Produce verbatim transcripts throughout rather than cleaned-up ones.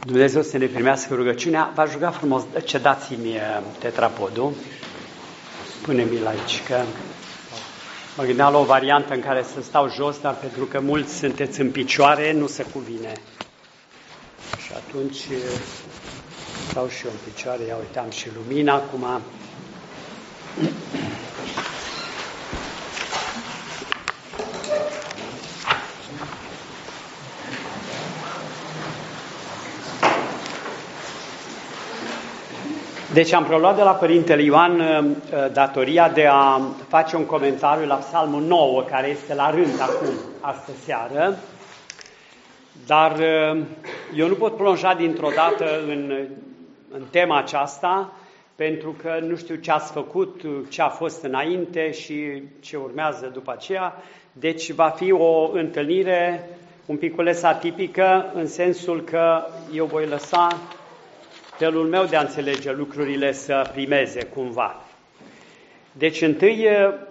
Dumnezeu să ne primească rugăciunea. V-aș ruga frumos, cedați-mi tetrapodul. Pune-mi-l aici, că mă gândeam la o variantă în care să stau jos, dar pentru că mulți sunteți în picioare, nu se cuvine. Și atunci stau și eu în picioare, ia uite, am și lumina acum. Deci am preluat de la Părintele Ioan datoria de a face un comentariu la Psalmul nouă, care este la rând acum, astă seară, dar eu nu pot plonja dintr-o dată în, în tema aceasta, pentru că nu știu ce ați făcut, ce a fost înainte și ce urmează după aceea, deci va fi o întâlnire un piculeț atipică, în sensul că eu voi lăsa felul meu de a înțelege lucrurile să primeze cumva. Deci întâi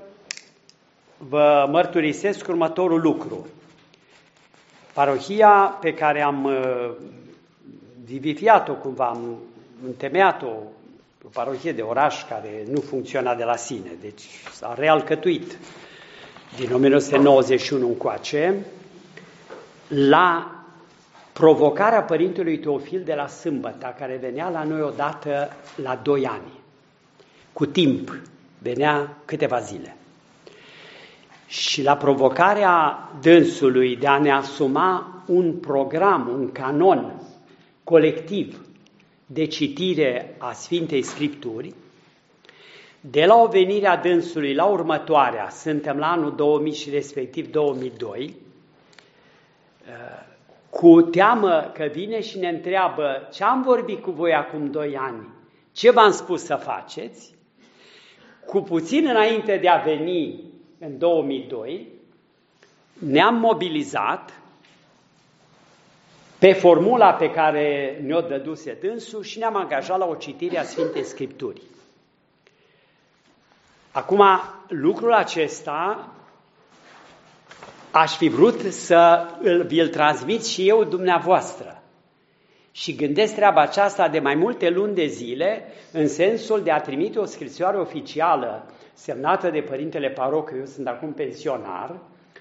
vă mărturisesc următorul lucru. Parohia pe care am vivifiat-o cumva, am întemeiat-o, o parohie de oraș care nu funcționa de la sine, deci s-a realcătuit din o mie nouă sute nouăzeci și unu încoace, la provocarea Părintelui Teofil de la Sâmbăta, care venea la noi odată la doi ani. Cu timp, venea câteva zile. Și la provocarea dânsului de a ne asuma un program, un canon colectiv de citire a Sfintei Scripturi, de la o venire a dânsului la următoarea, suntem la anul două mii și respectiv două mii doi, cu teamă că vine și ne întreabă ce am vorbit cu voi acum doi ani, ce v-am spus să faceți, cu puțin înainte de a veni în două mii doi, ne-am mobilizat pe formula pe care ne-o dăduse dânsul și ne-am angajat la o citire a Sfintei Scripturii. Acum, lucrul acesta aș fi vrut să îl, vi-l transmit și eu dumneavoastră. Și gândesc treaba aceasta de mai multe luni de zile, în sensul de a trimite o scrisoare oficială semnată de Părintele Paroc, eu sunt acum pensionar,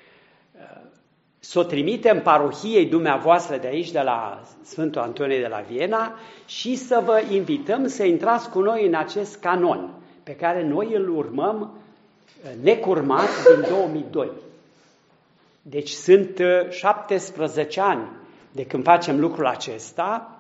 să o trimitem parohiei dumneavoastră de aici, de la Sfântul Antonie de la Viena, și să vă invităm să intrați cu noi în acest canon, pe care noi îl urmăm necurmat din două mii doi. Deci sunt șaptesprezece ani de când facem lucrul acesta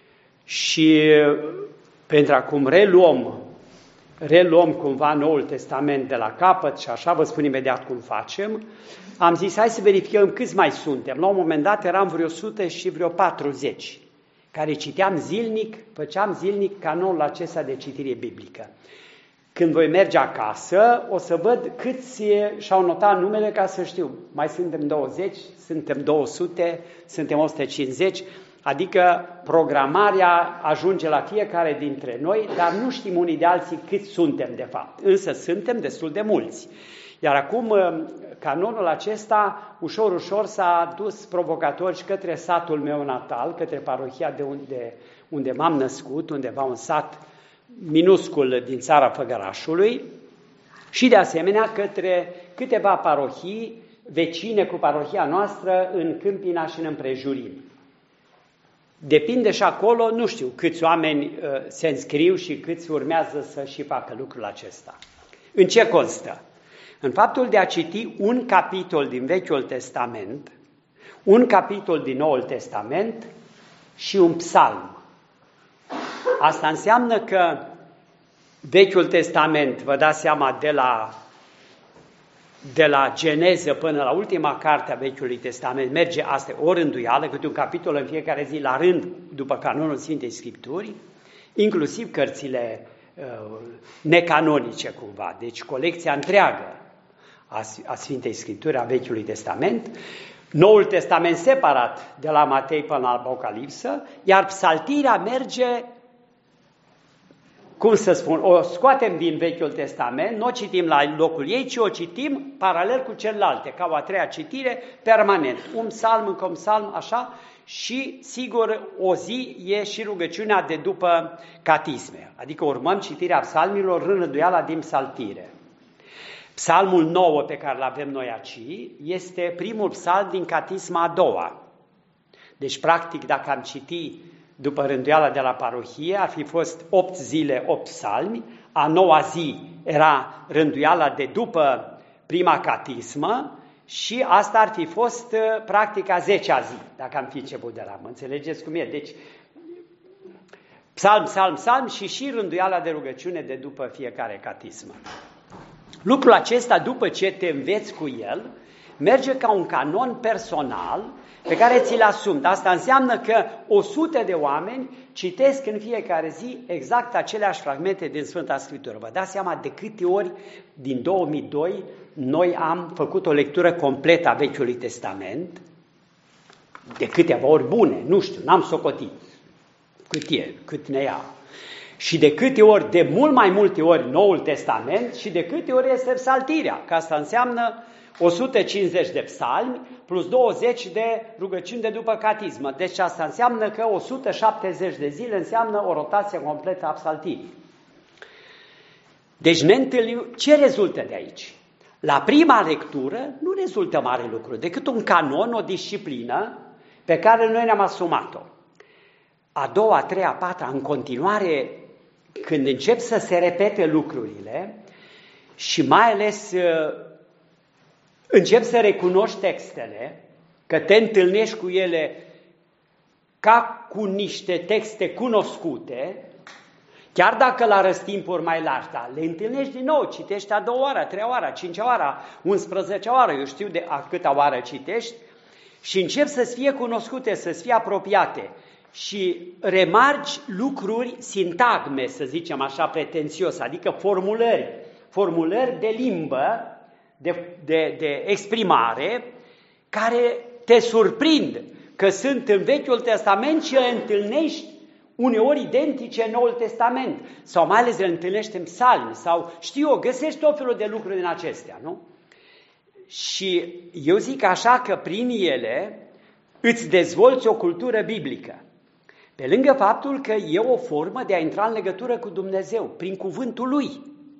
și pentru acum reluăm, reluăm cumva Noul Testament de la capăt și așa vă spun imediat cum facem, am zis hai să verificăm câți mai suntem. La un moment dat eram vreo o sută și vreo patruzeci, care citeam zilnic, făceam zilnic canonul acesta de citire biblică. Când voi merge acasă, o să văd câți și-au notat numele ca să știu. Mai suntem douăzeci, suntem două sute, suntem o sută cincizeci, adică programarea ajunge la fiecare dintre noi, dar nu știm unii de alții câți suntem de fapt. Însă suntem destul de mulți. Iar acum canonul acesta ușor, ușor s-a dus provocator și către satul meu natal, către parohia de unde, unde m-am născut, undeva un sat minuscul din țara Făgărașului și de asemenea către câteva parohii vecine cu parohia noastră în Câmpina și în împrejurimi. Depinde și acolo, nu știu câți oameni uh, se înscriu și câți urmează să și facă lucrul acesta. În ce constă? În faptul de a citi un capitol din Vechiul Testament, un capitol din Noul Testament și un psalm. Asta înseamnă că Vechiul Testament, vă dați seama, de la, de la Geneză până la ultima carte a Vechiului Testament, merge asta o rânduială, câte un capitol în fiecare zi la rând, după canonul Sfintei Scripturi, inclusiv cărțile uh, necanonice cumva, deci colecția întreagă a, a Sfintei Scripturi, a Vechiului Testament, Noul Testament separat de la Matei până la Apocalipsă, iar psaltirea merge cum să spun, o scoatem din Vechiul Testament, nu o citim la locul ei, ci o citim paralel cu celelalte, ca o a treia citire, permanent. Un psalm încă un psalm, așa, și sigur o zi e și rugăciunea de după catisme, adică urmăm citirea psalmilor rânduiala din psaltire. Psalmul nouă pe care îl avem noi aici este primul psalm din catisma a doua. Deci, practic, dacă am citit după rânduiala de la parohie, ar fi fost opt zile, opt psalmi, a noua zi era rânduiala de după prima catismă și asta ar fi fost, practic, a zecea zi, dacă am fi început de la mă. Înțelegeți cum e? Deci, psalm, psalm, psalm și și rânduiala de rugăciune de după fiecare catismă. Lucrul acesta, după ce te înveți cu el, merge ca un canon personal pe care ți-l asumi. Asta înseamnă că o sută de oameni citesc în fiecare zi exact aceleași fragmente din Sfânta Scriptură. Vă dați seama de câte ori din două mii doi noi am făcut o lectură completă a Vechiului Testament, de câteva ori bune, nu știu, n-am socotit cât e, cât ne ia. Și de câte ori, de mult mai multe ori Noul Testament și de câte ori este psaltirea, că asta înseamnă o sută cincizeci de psalmi plus douăzeci de rugăciuni de după catismă. Deci asta înseamnă că o sută șaptezeci de zile înseamnă o rotație completă a psaltirii. Deci ne întâlnim. Ce rezultă de aici? La prima lectură nu rezultă mare lucru, decât un canon, o disciplină pe care noi ne-am asumat-o. A doua, a treia, a patra, în continuare, când încep să se repete lucrurile și mai ales încep să recunoști textele, că te întâlnești cu ele ca cu niște texte cunoscute, chiar dacă la răstimpuri mai largi, dar le întâlnești din nou, citești a doua oară, a treia oară, a cincea oară, a unsprezecea oară, eu știu de a câta oară citești, și încep să-ți fie cunoscute, să-ți fie apropiate și remarci lucruri, sintagme, să zicem așa pretențios, adică formulări, formulări de limbă, de, de, de exprimare, care te surprind că sunt în Vechiul Testament și le întâlnești uneori identice în Noul Testament, sau mai ales le întâlnești în psalmi, sau știu eu, găsești tot felul de lucruri din acestea, nu? Și eu zic așa că prin ele îți dezvolți o cultură biblică. Pe lângă faptul că e o formă de a intra în legătură cu Dumnezeu, prin cuvântul Lui.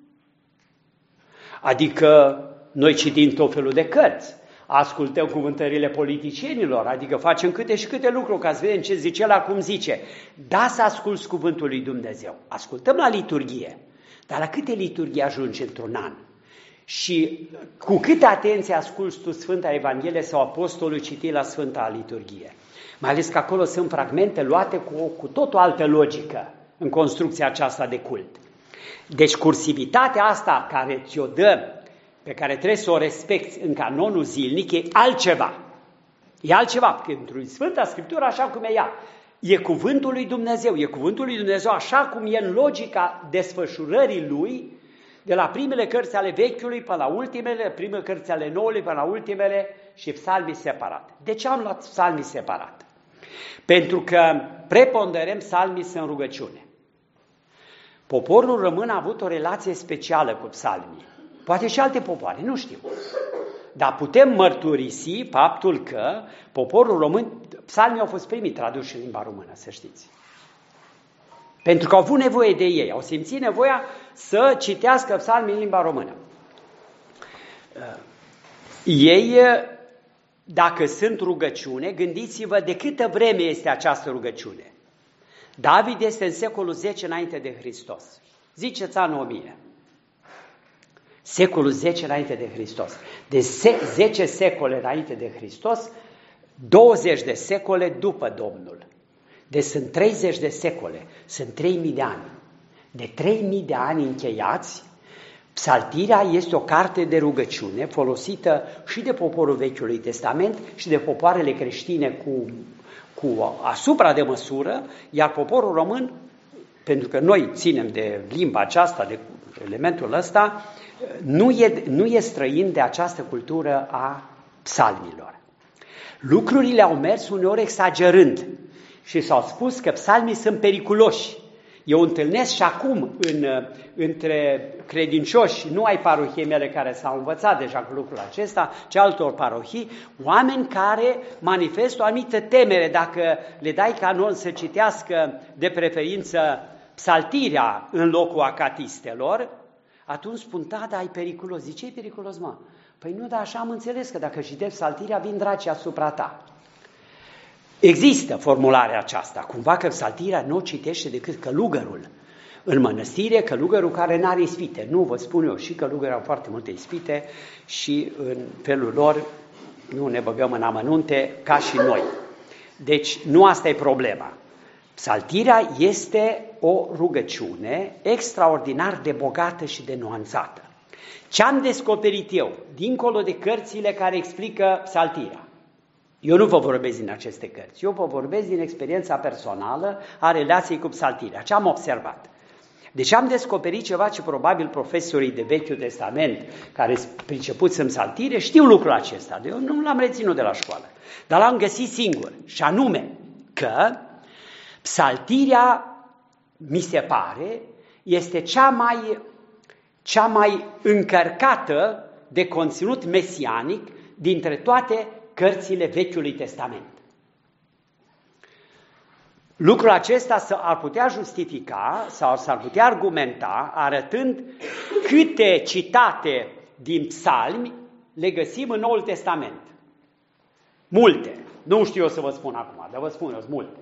Adică noi citim tot felul de cărți, ascultăm cuvântările politicienilor, adică facem câte și câte lucruri ca să vedem ce zice ăla, cum zice. Da, să asculți cuvântul lui Dumnezeu. Ascultăm la liturghie, dar la câte liturghii ajungi într-un an? Și cu câtă atenție asculți tu Sfânta Evanghelie sau Apostolul citit la Sfânta Liturghie? Mai ales că acolo sunt fragmente luate cu, cu tot o altă logică în construcția aceasta de cult. Deci cursivitatea asta care ți-o dă, pe care trebuie să o respecti în canonul zilnic, e altceva. E altceva, pentru Sfânta Scriptură așa cum e ea. E cuvântul lui Dumnezeu, e cuvântul lui Dumnezeu așa cum e în logica desfășurării lui, de la primele cărți ale Vechiului până la ultimele, primele cărți ale Noului până la ultimele și psalmii separat. De ce am luat psalmii separat? Pentru că preponderăm psalmii în rugăciune. Poporul român a avut o relație specială cu psalmii. Poate și alte popoare, nu știu. Dar putem mărturisi faptul că poporul român, psalmii au fost primii traduși în limba română, să știți. Pentru că au avut nevoie de ei, au simțit nevoia să citească psalmii în limba română. Ei, dacă sunt rugăciune, gândiți-vă de câtă vreme este această rugăciune. David este în secolul zece înainte de Hristos. Ziceți anul o mie. Secolul zece înainte de Hristos. De zece secole înainte de Hristos, douăzeci de secole după Domnul. Deci sunt treizeci de secole, sunt trei mii de ani. De trei mii de ani încheiați, psaltirea este o carte de rugăciune folosită și de poporul Vechiului Testament și de popoarele creștine cu, cu asupra de măsură, iar poporul român, pentru că noi ținem de limba aceasta, de elementul ăsta, nu e, nu e străin de această cultură a psalmilor. Lucrurile au mers uneori exagerând și s-au spus că psalmii sunt periculoși. Eu întâlnesc și acum în, între credincioși, nu ai parohiei mele care s-au învățat deja cu lucrul acesta, ci altor parohii, oameni care manifestă o anumită temere dacă le dai canon să citească de preferință psaltirea în locul acatistelor, atunci spun, da, da, e periculos. Zice, ce e periculos, mă? Păi nu, dar așa am înțeles că dacă citești psaltirea, vin dracii asupra ta. Există formularea aceasta, cumva că psaltirea nu o citește decât călugărul în mănăstire, călugărul care n-are ispite. Nu, vă spun eu, și călugării au foarte multe ispite și în felul lor nu ne băgăm în amănunte ca și noi. Deci nu asta e problema. Psaltirea este o rugăciune extraordinar de bogată și de nuanțată. Ce am descoperit eu, dincolo de cărțile care explică psaltirea, eu nu vă vorbesc din aceste cărți, eu vă vorbesc din experiența personală a relației cu psaltirea. Ce am observat? Deci am descoperit ceva ce probabil profesorii de Vechiul Testament, care sunt pricepuți în psaltire, știu lucrul acesta. Eu nu l-am reținut de la școală, dar l-am găsit singur. Și anume că psaltirea, mi se pare, este cea mai, cea mai încărcată de conținut mesianic dintre toate cărțile Vechiului Testament. Lucrul acesta ar putea justifica sau s-ar putea argumenta arătând câte citate din psalmi le găsim în Noul Testament. Multe. Nu știu eu să vă spun acum, dar vă spun eu, sunt multe.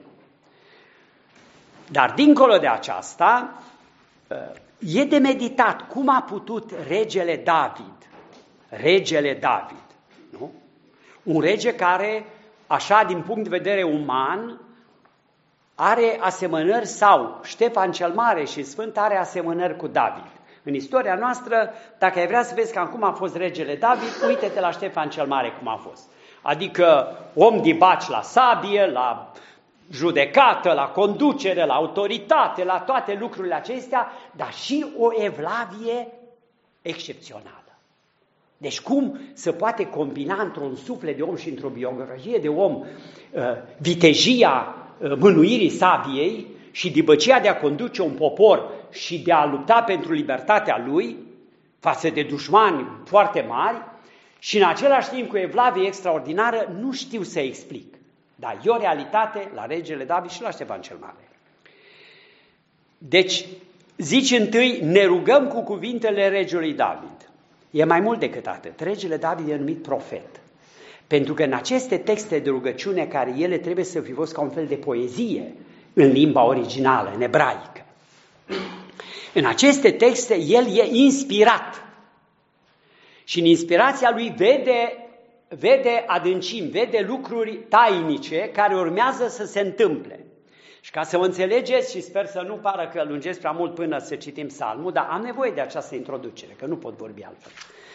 Dar dincolo de aceasta, e de meditat cum a putut regele David, regele David, nu? Un rege care, așa din punct de vedere uman, are asemănări sau Ștefan cel Mare și Sfânt are asemănări cu David. În istoria noastră, dacă ai vrea să vezi că cum a fost regele David, uite-te la Ștefan cel Mare cum a fost. Adică om dibaci la sabie, la judecată, la conducere, la autoritate, la toate lucrurile acestea, dar și o evlavie excepțională. Deci cum se poate combina într-un suflet de om și într-o biografie de om vitejia mânuirii sabiei și dibăcia de a conduce un popor și de a lupta pentru libertatea lui față de dușmani foarte mari și în același timp cu evlavie extraordinară, nu știu să explic. Dar e o realitate la regele David și la Ștefan cel Mare. Deci, zici întâi, ne rugăm cu cuvintele regelui David. E mai mult decât atât. Regele David e numit profet. Pentru că în aceste texte de rugăciune, care ele trebuie să fi fost ca un fel de poezie în limba originală, în ebraică, în aceste texte el e inspirat. Și în inspirația lui vede, vede adâncimi, vede lucruri tainice care urmează să se întâmple. Și ca să o înțelegeți, și sper să nu pară că lungesc prea mult până să citim psalmul, dar am nevoie de această introducere, că nu pot vorbi altfel.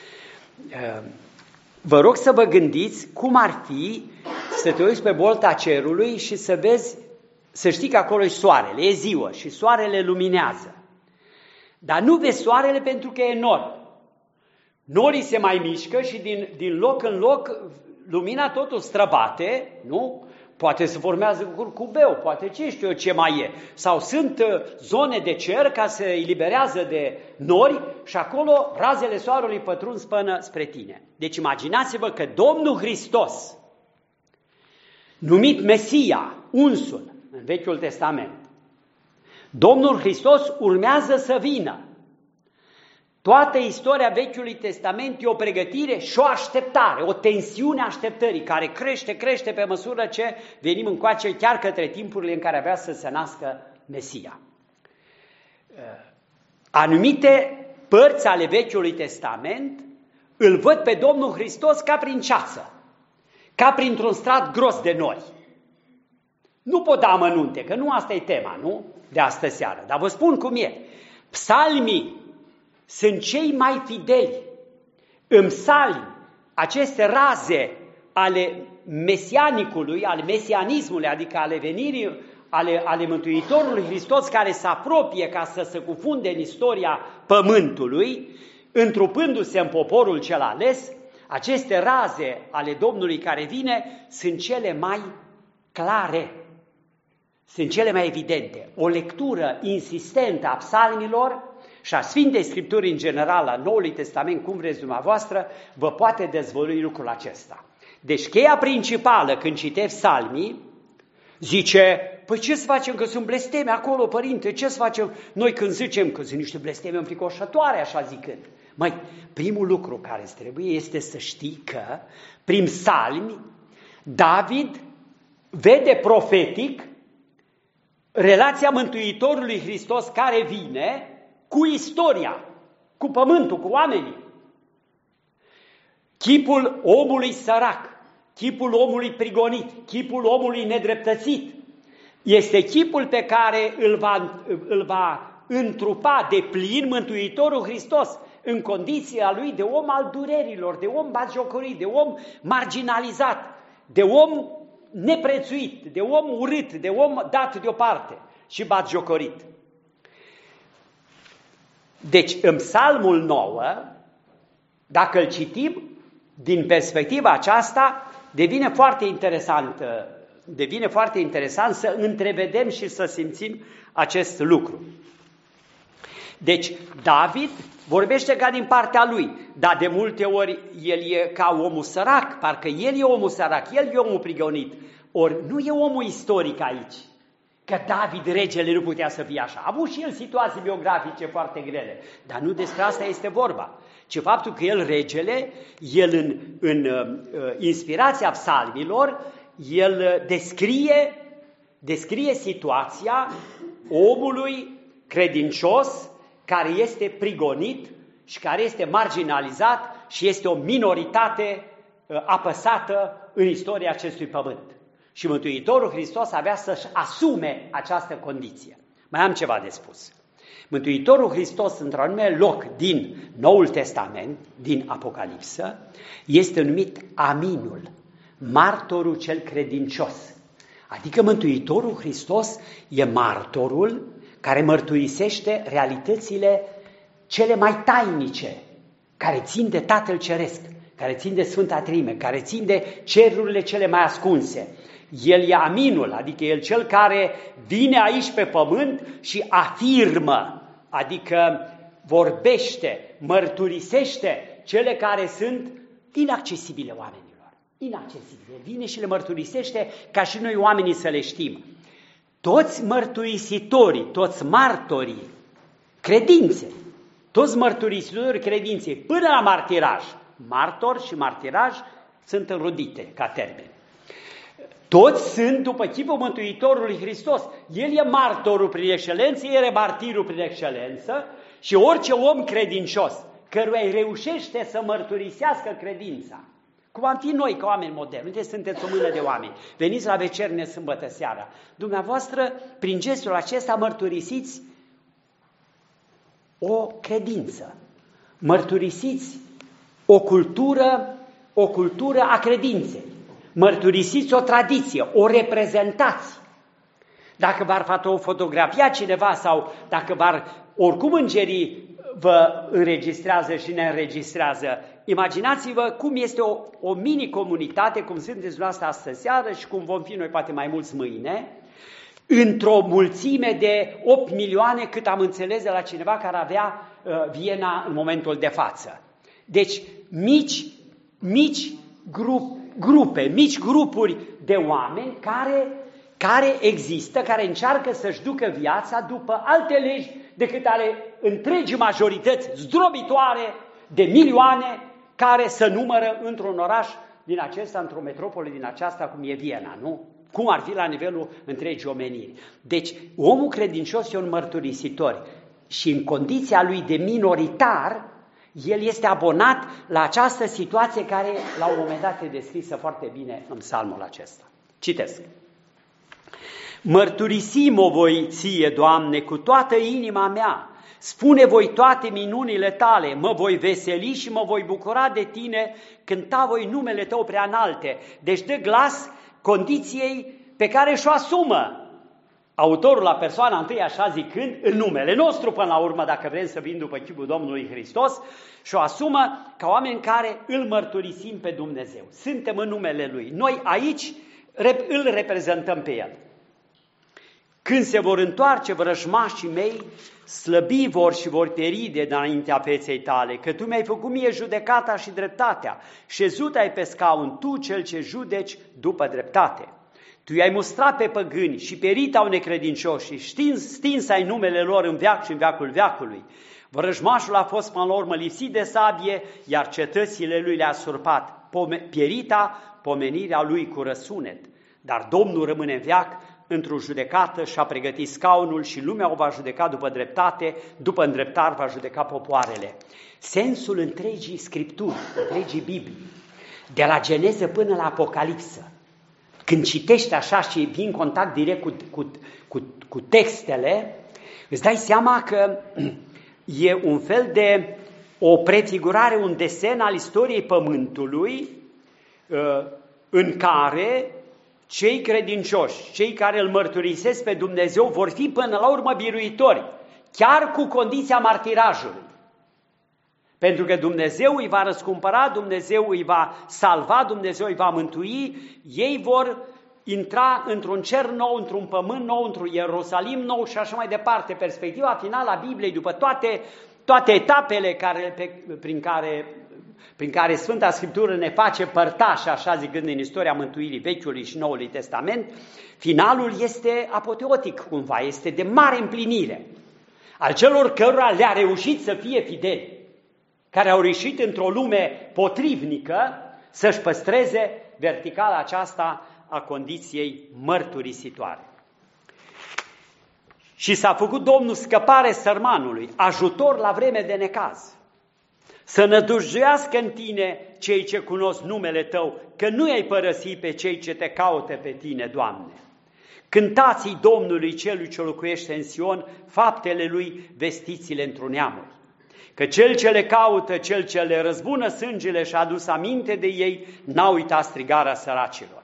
Vă rog să vă gândiți cum ar fi să te uiți pe bolta cerului și să vezi, să știi că acolo e soarele, e ziua și soarele luminează. Dar nu vezi soarele pentru că e nor. Norii se mai mișcă și din, din loc în loc lumina totul străbate, nu? Poate se formează curcubeu, poate ce știu eu ce mai e. Sau sunt zone de cer ca să îi liberează de nori și acolo razele soarelui pătrund până spre tine. Deci imaginați-vă că Domnul Hristos, numit Mesia, unsul în Vechiul Testament, Domnul Hristos urmează să vină. Toată istoria Vechiului Testament e o pregătire și o așteptare, o tensiune a așteptării, care crește, crește pe măsură ce venim încoace chiar către timpurile în care avea să se nască Mesia. Anumite părți ale Vechiului Testament îl văd pe Domnul Hristos ca prin ceață, ca printr-un strat gros de nori. Nu pot da amănunte, că nu asta e tema, nu? De astă seară, dar vă spun cum e. Psalmii sunt cei mai fideli. În psalmi, aceste raze ale mesianicului, ale mesianismului, adică ale venirii, ale, ale Mântuitorului Hristos, care se apropie ca să se cufunde în istoria pământului, întrupându-se în poporul cel ales, aceste raze ale Domnului care vine sunt cele mai clare. sunt cele mai evidente. O lectură insistentă a psalmilor și a Sfintei Scripturi în general, a Noului Testament, cum vreți dumneavoastră, vă poate dezvălui lucrul acesta. Deci cheia principală când citești psalmii, zice, păi ce să facem că sunt blesteme acolo, părinte, ce să facem noi când zicem că sunt niște blesteme înfricoșătoare, așa zicând. Măi, primul lucru care îți trebuie este să știi că, prin psalmi, David vede profetic relația Mântuitorului Hristos care vine cu istoria, cu pământul, cu oamenii. Chipul omului sărac, chipul omului prigonit, chipul omului nedreptățit, este chipul pe care îl va, îl va întrupa de plin Mântuitorul Hristos în condiția lui de om al durerilor, de om batjocorit, de om marginalizat, de om neprețuit, de om urât, de om dat deoparte și batjocorit. Deci, în Psalmul nouă, dacă îl citim, din perspectiva aceasta, devine foarte interesant, devine foarte interesant să întrevedem și să simțim acest lucru. Deci, David vorbește ca din partea lui, dar de multe ori el e ca omul sărac, parcă el e omul sărac, el e omul prigonit. Ori nu e omul istoric aici, că David, regele, nu putea să fie așa. A avut și el situații biografice foarte grele, dar nu despre asta este vorba. Ci faptul că el, regele, el în, în uh, inspirația psalmilor, el descrie, descrie situația omului credincios care este prigonit și care este marginalizat și este o minoritate uh, apăsată în istoria acestui pământ. Și Mântuitorul Hristos avea să-și asume această condiție. Mai am ceva de spus. Mântuitorul Hristos, într-un anume loc din Noul Testament, din Apocalipsă, este numit Aminul, martorul cel credincios. Adică Mântuitorul Hristos e martorul care mărturisește realitățile cele mai tainice, care țin de Tatăl Ceresc, care țin de Sfânta Treime, care țin de cerurile cele mai ascunse. El e Aminul, adică el cel care vine aici pe pământ și afirmă, adică vorbește, mărturisește cele care sunt inaccesibile oamenilor. Inaccesibile. Vine și le mărturisește ca și noi oamenii să le știm. Toți mărturisitorii, toți martorii credinței, toți mărturisitorii credinței, până la martiraj, martor și martiraj sunt înrudite ca termeni. Toți sunt după chipul Mântuitorului Hristos. El e martorul prin excelență, el e martirul prin excelență și orice om credincios, căruia îi reușește să mărturisească credința, cum am fi noi ca oameni moderni, unde sunteți o mână de oameni, veniți la vecerne sâmbătă seara, dumneavoastră, prin gestul acesta, mărturisiți o credință, mărturisiți o cultură, o cultură a credinței. Mărturisiți o tradiție, o reprezentați. Dacă v-ar o fotografia cineva sau dacă v-ar, oricum îngerii vă înregistrează și ne înregistrează, imaginați-vă cum este o, o mini-comunitate, cum sunteți dumneavoastră astăzi seară și cum vom fi noi poate mai mulți mâine, într-o mulțime de opt milioane, cât am înțeles de la cineva care avea uh, Viena în momentul de față. Deci, mici, mici grup, grupe, mici grupuri de oameni care, care există, care încearcă să-și ducă viața după alte legi decât ale întregii majorități zdrobitoare de milioane care se numără într-un oraș din acesta, într-o metropolă din aceasta, cum e Viena, nu? Cum ar fi la nivelul întregii omeniri. Deci, omul credincios e un mărturisitor și în condiția lui de minoritar, el este abonat la această situație care la un moment dat e descrisă foarte bine în psalmul acesta. Citesc. Mărturisim-o voi ție, Doamne, cu toată inima mea, spune voi toate minunile tale, mă voi veseli și mă voi bucura de tine, cânta voi numele tău prea înalte. Deci dă glas condiției pe care și-o asumă autorul la persoana întâi, așa zicând, în numele nostru până la urmă, dacă vrem să vin după chipul Domnului Hristos, și-o asumă ca oameni care îl mărturisim pe Dumnezeu. Suntem în numele Lui. Noi aici îl reprezentăm pe El. Când se vor întoarce vrăjmașii mei, slăbi vor și vor pieri de înaintea feței tale, că tu mi-ai făcut mie judecata și dreptatea, șezut ai pe scaun, tu cel ce judeci după dreptate. Tu i-ai mustrat pe păgâni și perit au necredincioși și stins, stins ai numele lor în veac și în veacul veacului. Vrăjmașul a fost până la urmă lipsit de sabie, iar cetățile lui le-a surpat, Pome- pierita pomenirea lui cu răsunet. Dar Domnul rămâne în veac, într-o judecată și-a pregătit scaunul și lumea o va judeca după dreptate, după îndreptar va judeca popoarele. Sensul întregii Scripturi, întregii Biblii, de la Geneză până la Apocalipsă, când citești așa și vii în contact direct cu, cu, cu, cu textele, îți dai seama că e un fel de o prefigurare, un desen al istoriei Pământului în care cei credincioși, cei care îl mărturisesc pe Dumnezeu vor fi până la urmă biruitori, chiar cu condiția martirajului. Pentru că Dumnezeu îi va răscumpăra, Dumnezeu îi va salva, Dumnezeu îi va mântui, ei vor intra într-un cer nou, într-un pământ nou, într-un Ierusalim nou și așa mai departe. Perspectiva finală a Bibliei, după toate, toate etapele care, pe, prin, care, prin care Sfânta Scriptură ne face părtași, așa zicând, în istoria mântuirii Vechiului și Noului Testament, finalul este apoteotic cumva, este de mare împlinire al celor cărora le-a reușit să fie fideli, care au reușit într-o lume potrivnică să-și păstreze verticala aceasta a condiției mărturisitoare. Și s-a făcut Domnul scăpare sărmanului, ajutor la vreme de necaz, să nădăjduiască în tine cei ce cunosc numele tău, că nu i-ai părăsit pe cei ce te caută pe tine, Doamne. Cântați-i Domnului celui ce locuiește în Sion, faptele lui vestiți-le într-un neamuri. Că cel ce le caută, cel ce le răzbună sângele și-a adus aminte de ei, n-a uitat strigarea săracilor.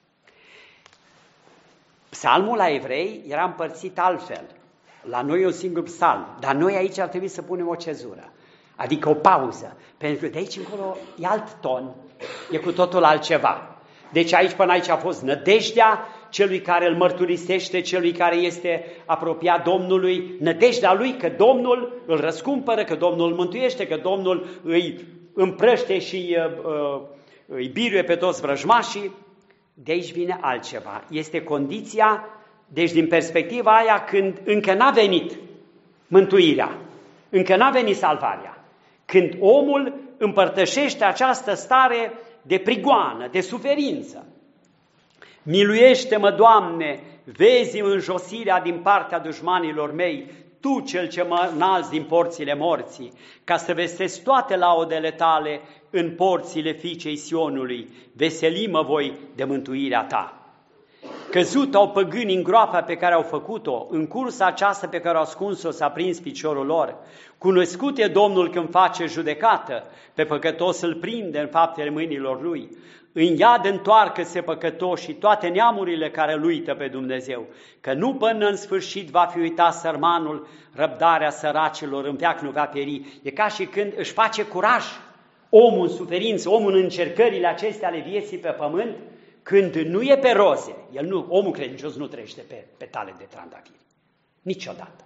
Psalmul la evrei era împărțit altfel. La noi e un singur psalm, dar noi aici ar trebui să punem o cezură, adică o pauză, pentru că de aici încolo e alt ton, e cu totul altceva. Deci aici până aici a fost nădejdea celui care îl mărturisește, celui care este apropiat Domnului, nădejdea lui că Domnul îl răscumpără, că Domnul îl mântuiește, că Domnul îi împrăște și uh, îi biruie pe toți vrăjmașii. De aici vine altceva. Este condiția, deci din perspectiva aia, când încă n-a venit mântuirea, încă n-a venit salvarea, când omul împărtășește această stare de prigoană, de suferință. Miluiește-mă, Doamne, vezi înjosirea din partea dușmanilor mei, Tu cel ce mă înalți din porțile morții, ca să vestesc toate laudele Tale în porțile fiicei Sionului, veseli-mă voi de mântuirea Ta. Căzut au păgâni în groapa pe care au făcut-o, în cursa aceasta pe care au ascuns-o s-a prins piciorul lor. Cunoscut e Domnul când face judecată, pe păcătos îl prinde în faptele mâinilor lui. În iad întoarcă-se păcătoși și toate neamurile care îl uită pe Dumnezeu, că nu până în sfârșit va fi uitat sărmanul, răbdarea săracilor în veac nu va pieri. E ca și când își face curaj omul în suferință, omul în încercările acestea ale vieții pe pământ, când nu e pe roze. El nu, omul credincios nu trăiește pe petale de trandafiri. Niciodată.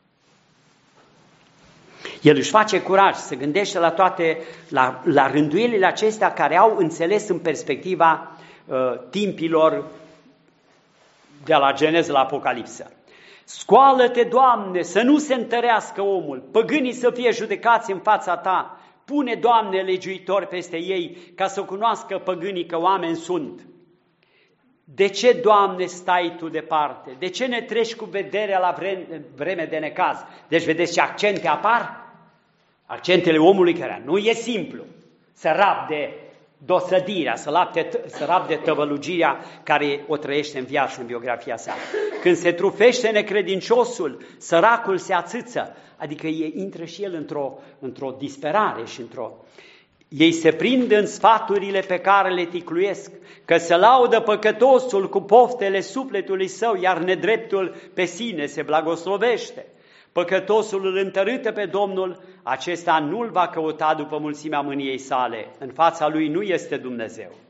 El își face curaj, se gândește la toate, la, la rânduielile acestea care au înțeles în perspectiva uh, timpilor de la Geneză la Apocalipsă. Scoală-te, Doamne, să nu se întărească omul, păgânii să fie judecați în fața Ta. Pune, Doamne, legiuitori peste ei, ca să cunoască păgânii că oameni sunt. De ce, Doamne, stai Tu departe? De ce ne treci cu vederea la vreme de necaz? Deci vedeți ce accente apar? Accentele omului care nu e simplu să rabde dosădirea, să, lapte, să rabde tăvălugirea care o trăiește în viață, în biografia sa. Când se trufește necredinciosul, săracul se ațâță, adică e, intră și el într-o, într-o disperare și într-o... Ei se prind în sfaturile pe care le ticluiesc, că se laudă păcătosul cu poftele sufletului său, iar nedreptul pe sine se blagoslovește. Păcătosul îl întărâtă pe Domnul, acesta nu-l va căuta după mulțimea mâniei sale, în fața lui nu este Dumnezeu.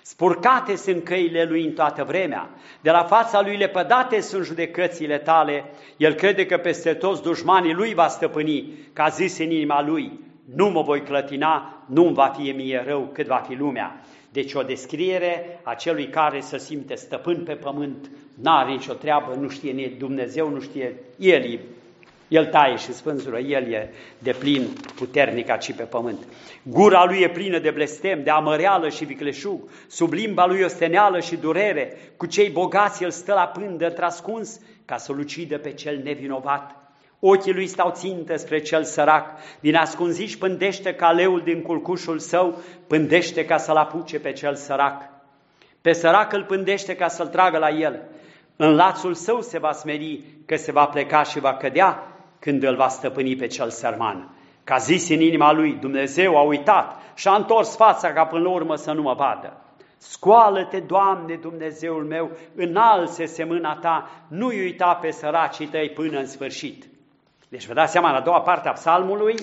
Spurcate sunt căile lui în toată vremea, de la fața lui lepădate sunt judecățile tale. El crede că peste toți dușmanii lui va stăpâni, că a zis în inima lui, nu mă voi clătina, nu-mi va fi mie rău cât va fi lumea. Deci o descriere a celui care se simte stăpân pe pământ, n-are nicio treabă, nu știe nici Dumnezeu, nu știe, El, El taie și spânzură, El e de plin puternic aici pe pământ. Gura lui e plină de blestem, de amăreală și vicleșug, sub limba lui osteneală și durere, cu cei bogați el stă la pândă trascuns, ca să-l ucidă pe cel nevinovat. Ochii lui stau țintă spre cel sărac, din ascunziși pândește ca leul din culcușul său, pândește ca să-l apuce pe cel sărac. Pe sărac îl pândește ca să-l tragă la el. În lațul său se va smeri, că se va pleca și va cădea când îl va stăpâni pe cel sărman. Ca zis în inima lui, Dumnezeu a uitat și a întors fața ca până la urmă să nu mă vadă. Scoală-te, Doamne, Dumnezeul meu, înalță-se mâna ta, nu-i uita pe săracii tăi până în sfârșit. Deci vă dați seama, în a doua parte a psalmului,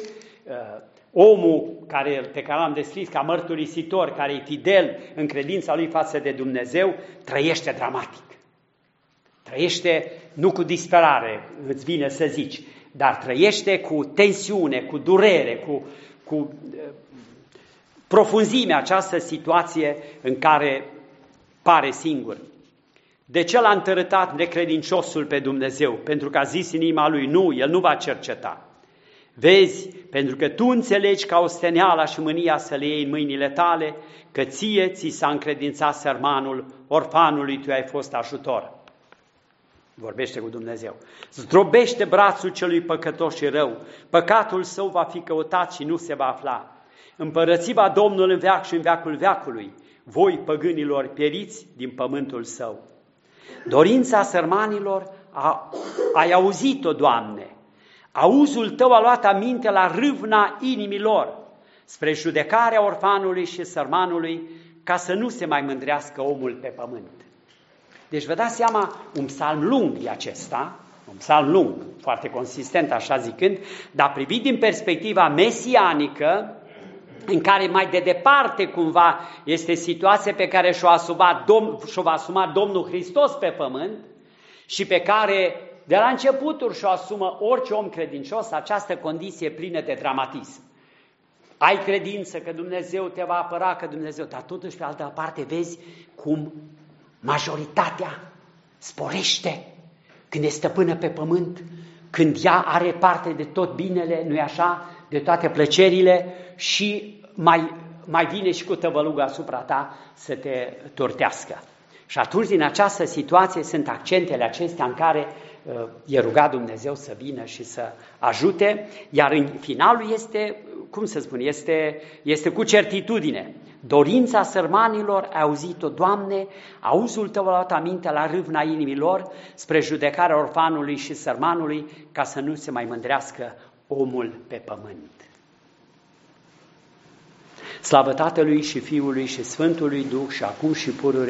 omul care, pe care l-am descris ca mărturisitor, care e fidel în credința lui față de Dumnezeu, trăiește dramatic. Trăiește nu cu disperare, îți vine să zici, dar trăiește cu tensiune, cu durere, cu, cu uh, profunzime această situație în care pare singur. De ce l-a întărătat necredinciosul pe Dumnezeu? Pentru că a zis în inima lui, nu, el nu va cerceta. Vezi, pentru că tu înțelegi ca osteneala și mânia să le iei în mâinile tale, că ție ți s-a încredințat sărmanul, orfanului tu ai fost ajutor. Vorbește cu Dumnezeu. Zdrobește brațul celui păcătos și rău. Păcatul său va fi căutat și nu se va afla. Împărăți va Domnul în veac și în veacul veacului. Voi, păgânilor, pieriți din pământul său. Dorința sărmanilor, a, ai auzit-o, Doamne. Auzul tău a luat aminte la râvna inimilor, spre judecarea orfanului și sărmanului, ca să nu se mai mândrească omul pe pământ. Deci vă dați seama, un psalm lung e acesta, un psalm lung, foarte consistent, așa zicând, dar privit din perspectiva mesianică, în care mai de departe cumva este situația pe care și-o asuma Dom- și-o va asuma Domnul Hristos pe pământ și pe care de la începuturi și-o asumă orice om credincios, această condiție plină de dramatism. Ai credință că Dumnezeu te va apăra, că Dumnezeu, dar totuși pe altă parte vezi cum majoritatea sporește când e stăpână pe pământ, când ea are parte de tot binele, nu-i așa, de toate plăcerile și mai, mai vine și cu tăvălugă asupra ta să te turtească. Și atunci din această situație sunt accentele acestea în care uh, e rugat Dumnezeu să vină și să ajute, iar în finalul este, cum să spun, este, este cu certitudine. Dorința sărmanilor, ai auzit-o, Doamne, auzul tău a luat aminte la râvna inimilor, spre judecarea orfanului și sărmanului, ca să nu se mai mândrească omul pe pământ. Slavă Tatălui și Fiului și Sfântului Duh și acum și pururea